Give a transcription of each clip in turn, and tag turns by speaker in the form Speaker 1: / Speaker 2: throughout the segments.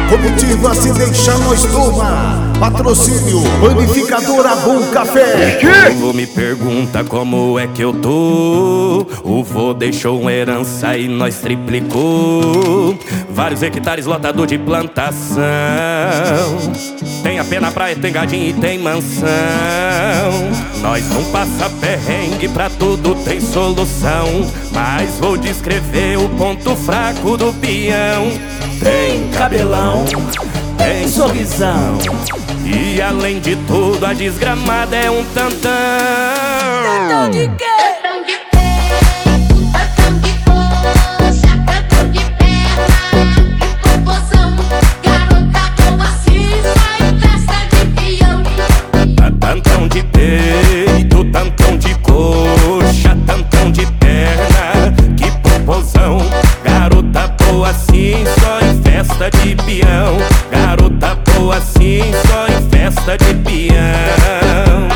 Speaker 1: Comitiva Se Deixa Nós Toma. Patrocínio Panificadora Bom Café.
Speaker 2: O vô me pergunta como é que eu tô. O vô deixou uma herança e nós triplicou. Vários hectares lotado de plantação. Tem AP na praia, tem gadinho e tem mansão. Nós não passa perrengue, pra tudo tem solução. Mas vou descrever o ponto fraco do peão. Tem cabelão, tem sorrisão. E além de tudo, a desgramada é um tantão.
Speaker 3: Tantão de quê?
Speaker 4: Tantão de pé, tantão de coxa, tantão de perna e popozão. Garota boa assim, só em festa de peão.
Speaker 2: Tantão de peito, tantão de coxa, tantão de perna, que popozão. Garota boa assim, só em festa de peão. Garota boa assim, só em festa de peão.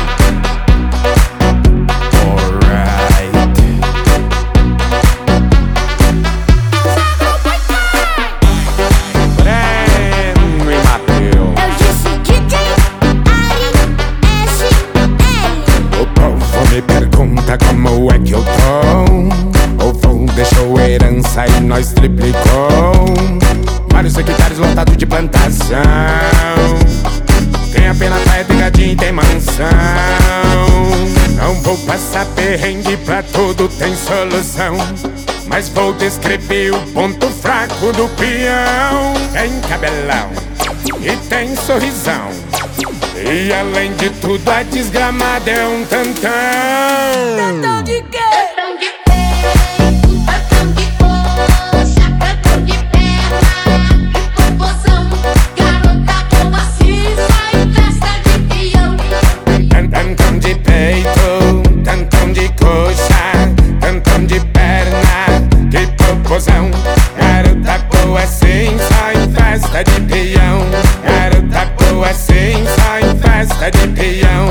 Speaker 2: Alright. Breno e Mateus.
Speaker 3: Eu disse DJ Ari SL.
Speaker 5: O povo me pergunta como é que eu tô. O vô deixou herança e nós triplicou. Vários hectares lotados de plantação. Tem AP na praia, tem gadinho e tem mansão. Não vou passar perrengue, pra tudo tem solução. Mas vou descrever o ponto fraco do peão. Tem cabelão e tem sorrisão. E além de tudo, a desgramada é um tantão.
Speaker 3: Tantão de quê?
Speaker 4: Tantão de peito, tantão de coxa, tantão de perna e popozão. Garota boa assim, só em festa de peão.
Speaker 5: Tantão de peito, tantão de coxa, tantão de perna, que popozão. Garota boa assim, só em festa de peão. Garota boa assim, só em festa de peão.